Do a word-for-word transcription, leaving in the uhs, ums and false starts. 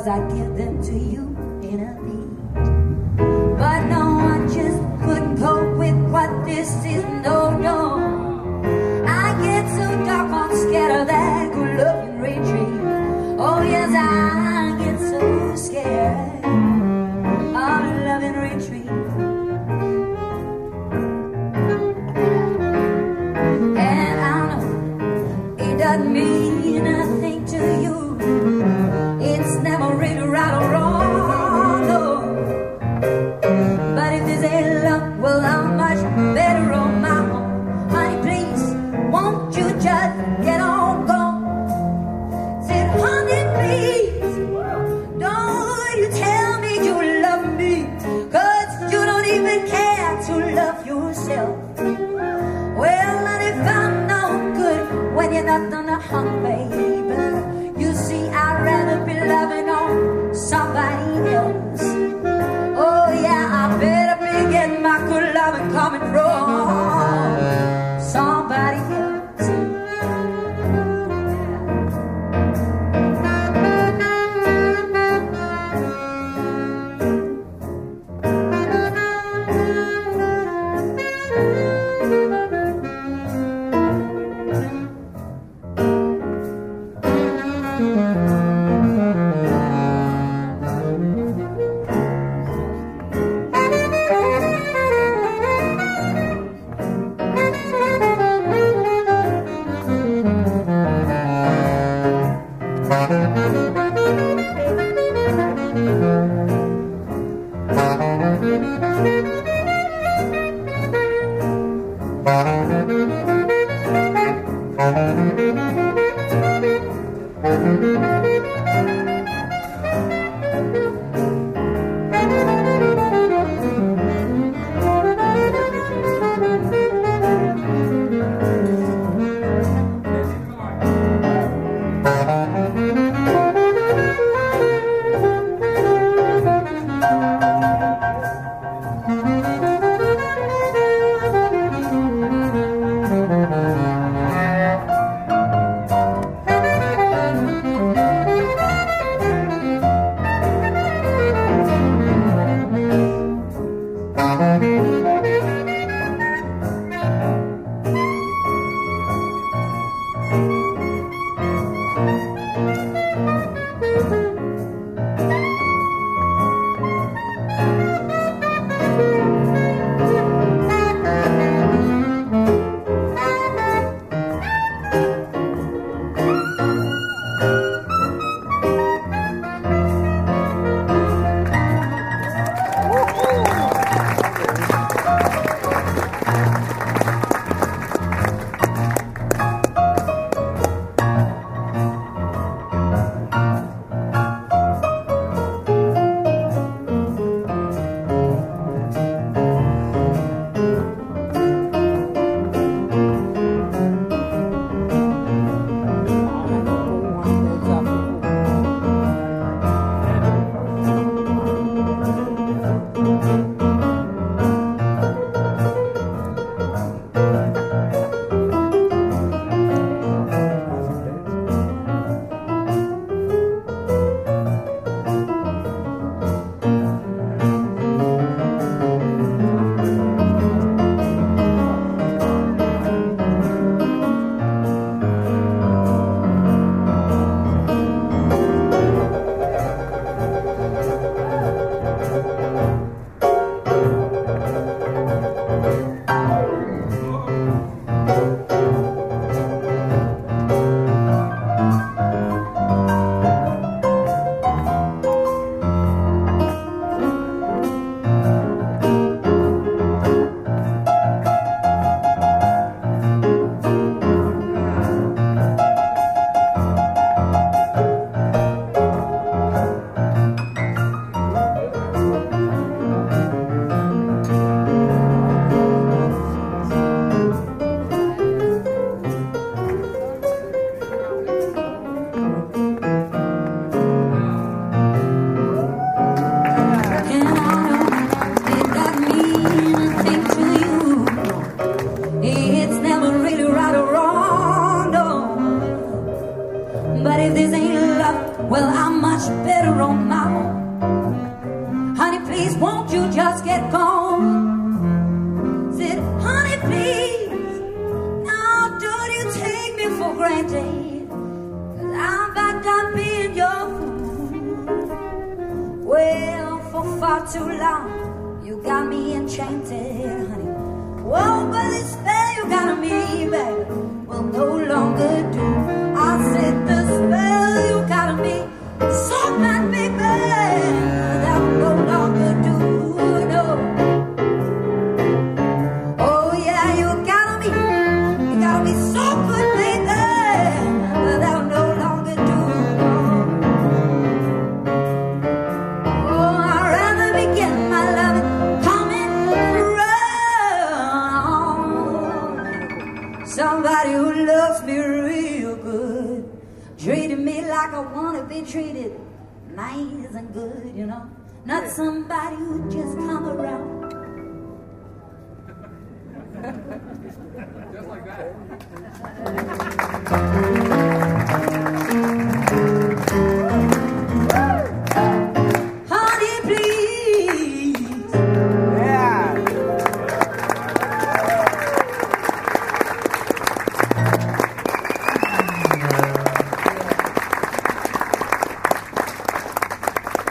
'cause I give them to you in a beat. But no, I just couldn't cope with what this is, no, no. I get so dark, I'm scared of that good loving retreat. Oh yes, I get so scared of loving retreat. And I know it doesn't mean nothing to you. It's never really right or wrong, no. But if this ain't love, well, I'm much better on my own. Honey, please, won't you just get on gone? Said, honey, please, don't you tell me you love me, 'cause you don't even care to love yourself. Well, and if I'm no good when you're not on the hunt, baby, you see, I'd rather be loving on somebody else. Oh yeah, I better be getting my good loving coming from somebody else. granted, 'cause I'm about done being your fool. Well, for far too long, you got me enchanted, honey. Whoa, but this spell you got on me, baby, will no longer do. I said the spell you got on me, so bad, baby, that will no longer do, no. Oh yeah, you got on me, you got on me so good, baby, that will no longer do, no. Oh, I'd rather begin my loving coming from somebody who loves me real good, treating me like I want to be treated, nice and good, you know. Not somebody who just come around. Just like that.